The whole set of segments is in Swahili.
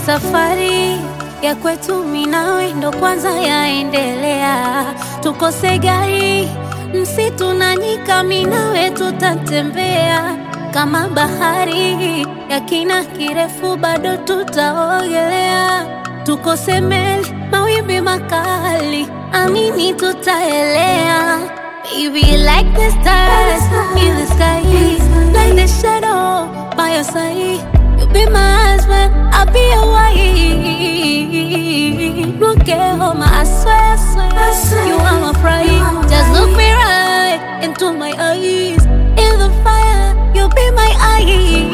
safari ya kwetu mimi nawe ndo kwanza yaendelea. Tukose gari, msitu na nyika, mimi nawe tutatembea. Kama bahari ya kina kirefu bado tutaogelea. Tukose meli, mawimbi makali, amini tutaelea. Baby, like the stars in the sky, like the shadow by your side. You'll be my husband, I'll be your wife. Look at home, I swear, you are my pride. Just look me right into my eyes. In the fire, you'll be my eye.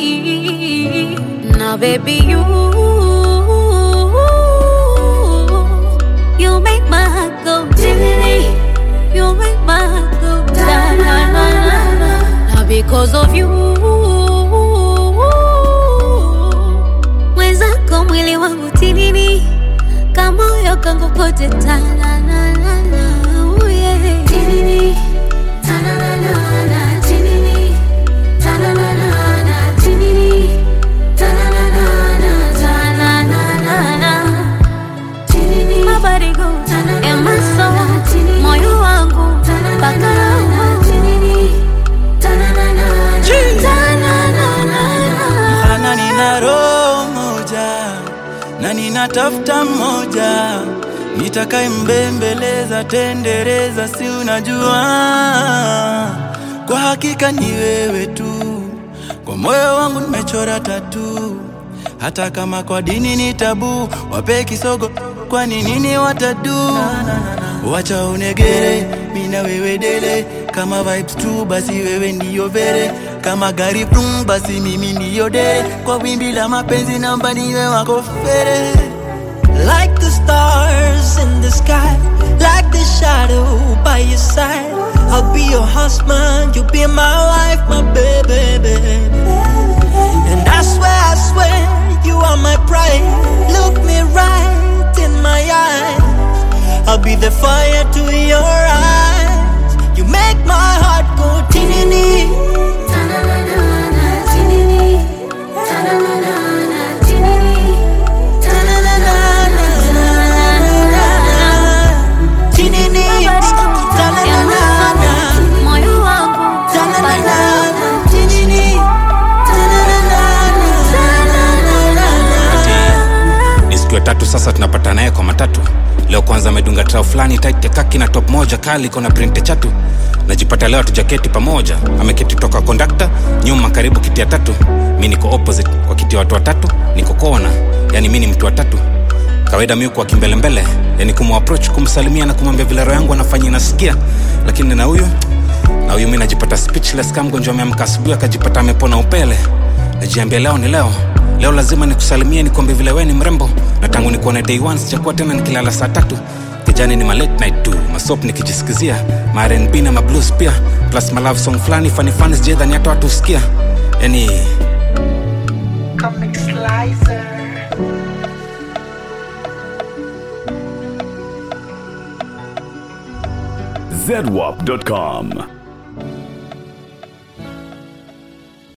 Now baby, you make my heart go diddly. You make my heart go da-na-na-na-na. Now because of you, mwenzako mwili wangu tinini, kama moyo kangu kote ta-na-na-na-na. Oh yeah. Tinini, ta-na-na-na-na. Tinini, ta-na-na-na-na. Tinini, ta-na-na-na-na. Ta-na-na-na-na. Tinini, my body goes and my soul. Moyo wangu mpaka roho. Maana nina roho moja na ninatafuta mmoja, nitakaye mbembeleza tendereza, si unajua kwa hakika ni wewe tu. Kwa moyo wangu nimechora tatu, hata kama kwa dini ni tabu. Wape kisogo kwani nini watadu? Wacha unegere, mina wewe dele. Kama vibes tu basi wewe ndiyo vere. Kama gari brum basi mimi ndiyo dere. Kwa wimbi la mapenzi namba niwe wako fere. Like the stars in the sky, like the shadow by your side. I'll be your husband, you'll be my wife, my baby. And I swear, you are my pride. Look me right in my eyes. I'll be the fire to your eyes. You make my heart go tinini. Ta-na-na-na-na, tinini. Ta-na-na-na-na, tinini. Ta-na-na-na-na, tinini. Ta-na-na-na-na, Moyo wangu ta-na-na-na-na, tinini. Ta-na-na-na-na. Ni siku ya tatu sasa tunapata naye kwa matatu. Leo kwanza amedunga trao fulani tight kaki na top moja kali kona print chatu. Najipata leo tujaketi pamoja. Ameketi toka conductor nyuma karibu kiti ya tatu. Mimi niko opposite kwa kiti ya watu watatu, niko kona. Yani mimi ni mtu wa tatu. Kawaida mimi kwa kimbele mbele, yani kumapproach, kumsalimia na kumwambia vile roho yangu anafanya inasikia. Lakini na huyu mimi najipata speechless kama mgonjwa ameamka asubuhi akajipata amepona upele. Najiambia leo ni leo. Leo lazima nikusalimie nikwambie vile wewe ni mrembo. Na tangu nikuone day one sijakuwa tena nikilala saa 3. Kijani ni ma late night tu, masop nikijisikizia, ma R&B na ma blues pia, plus ma love song flani funny sijeda ni hata watu usikia. Yani Comic Slicer. zedwap.com